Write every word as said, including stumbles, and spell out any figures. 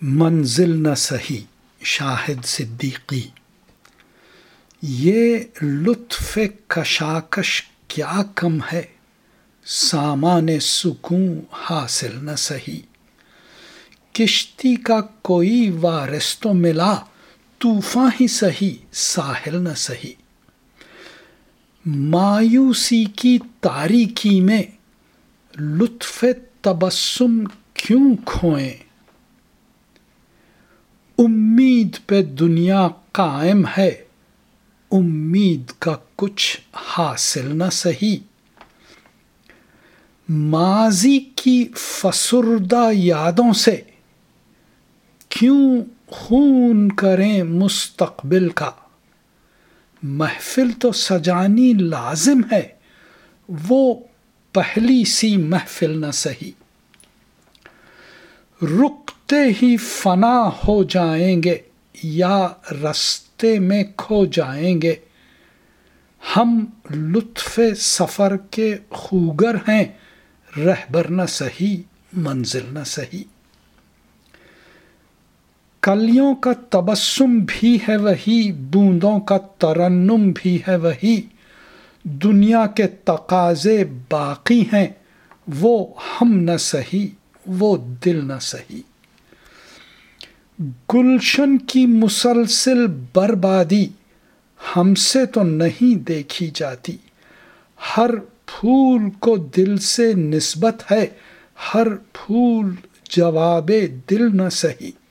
منزل نہ سہی شاہد صدیقی، یہ لطف کشاکش کیا کم ہے، سامان سکون حاصل نہ سہی۔ کشتی کا کوئی وارث تو ملا، طوفاں ہی سہی ساحل نہ سہی۔ مایوسی کی تاریکی میں لطف تبسم کیوں کھوئیں، امید پہ دنیا قائم ہے، امید کا کچھ حاصل نہ سہی۔ ماضی کی فسردہ یادوں سے کیوں خون کریں مستقبل کا، محفل تو سجانی لازم ہے، وہ پہلی سی محفل نہ سہی۔ رکتے ہی فنا ہو جائیں گے یا رستے میں کھو جائیں گے، ہم لطف سفر کے خوگر ہیں، رہبر نہ سہی منزل نہ سہی۔ کلیوں کا تبسم بھی ہے وہی، بوندوں کا ترنم بھی ہے وہی، دنیا کے تقاضے باقی ہیں، وہ ہم نہ سہی وہ دل نہ سہی۔ گلشن کی مسلسل بربادی ہم سے تو نہیں دیکھی جاتی، ہر پھول کو دل سے نسبت ہے، ہر پھول جواب دل نہ سہی۔